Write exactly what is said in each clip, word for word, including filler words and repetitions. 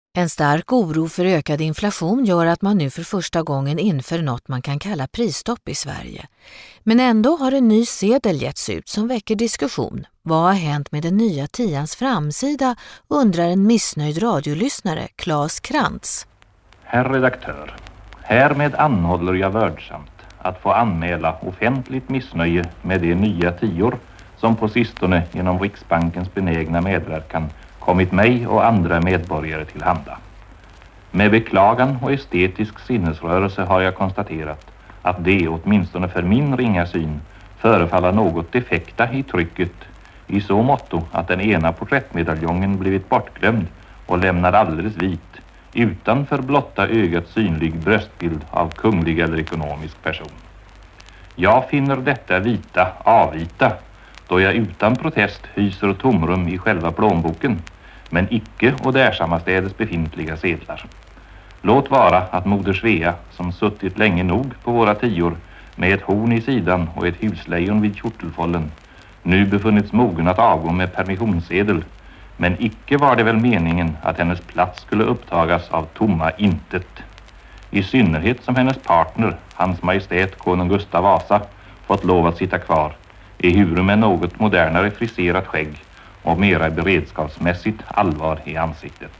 En stark oro för ökad inflation gör att man nu för första gången inför något man kan kalla prisstopp i Sverige. Men ändå har en ny sedel getts ut som väcker diskussion. Vad har hänt med den nya tians framsida, undrar en missnöjd radiolyssnare, Claes Krantz. Herr redaktör, härmed anhåller jag vördsamt att få anmäla offentligt missnöje med de nya tior som på sistone genom Riksbankens benägna medverkan kommit mig och andra medborgare till handa. Med beklagan och estetisk sinnesrörelse har jag konstaterat att det, åtminstone för min ringa syn, förefaller något defekta i trycket i så måtto att den ena porträttmedaljongen blivit bortglömd och lämnad alldeles vit, utan för blotta ögat synlig bröstbild av kunglig eller ekonomisk person. Jag finner detta vita avvita, då jag utan protest hyser tomrum i själva plånboken, men icke och därsammastädes befintliga sedlar. Låt vara att moder Svea, som suttit länge nog på våra tior med ett horn i sidan och ett huslejon vid kjortelfållen, nu befunnits mogen att avgå med permissionssedel, men icke var det väl meningen att hennes plats skulle upptagas av tomma intet. I synnerhet som hennes partner, hans majestät konung Gustav Vasa, fått lov att sitta kvar, ehuru med något modernare friserat skägg och mera beredskapsmässigt allvar i ansiktet.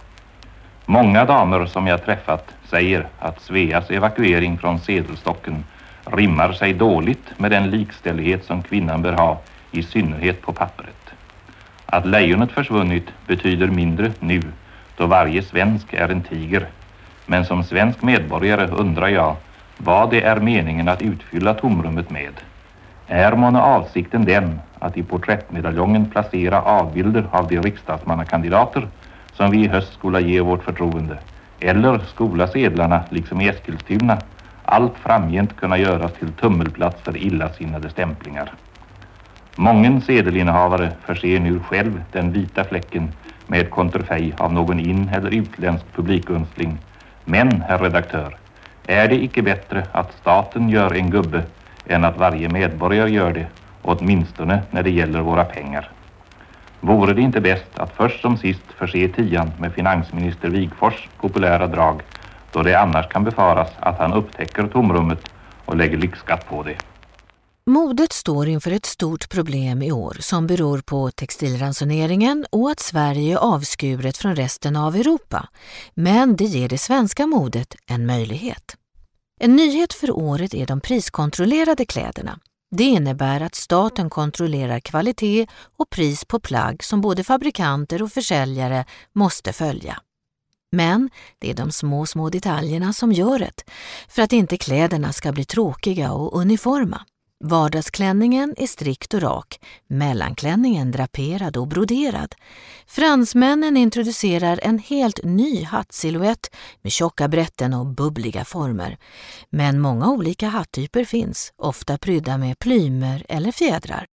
Många damer som jag träffat säger att Sveas evakuering från sedelstocken rimmar sig dåligt med den likställighet som kvinnan bör ha, i synnerhet på pappret. Att lejonet försvunnit betyder mindre nu, då varje svensk är en tiger. Men som svensk medborgare undrar jag vad det är meningen att utfylla tomrummet med. Är månne avsikten den att i porträttmedaljongen placera avbilder av de riksdagsmannakandidater som vi i höst skola ge vårt förtroende? Eller skola sedlarna, liksom i Eskilstuna, allt framgent kunna göras till tummelplats för illasinnade stämplingar? Mången sedelinnehavare förser nu själv den vita fläcken med konterfej av någon in- eller utländsk publikunstling. Men, herr redaktör, är det icke bättre att staten gör en gubbe än att varje medborgare gör det, åtminstone när det gäller våra pengar? Vore det inte bäst att först som sist förse tian med finansminister Wigforss populära drag, då det annars kan befaras att han upptäcker tomrummet och lägger lyxskatt på det? Modet står inför ett stort problem i år som beror på textilransoneringen och att Sverige är avskuret från resten av Europa. Men det ger det svenska modet en möjlighet. En nyhet för året är de priskontrollerade kläderna. Det innebär att staten kontrollerar kvalitet och pris på plagg som både fabrikanter och försäljare måste följa. Men det är de små små detaljerna som gör det, för att inte kläderna ska bli tråkiga och uniforma. Vardagsklänningen är strikt och rak, mellanklänningen draperad och broderad. Fransmännen introducerar en helt ny hattsilhuett med tjocka brätten och bubbliga former. Men många olika hatttyper finns, ofta prydda med plymer eller fjädrar.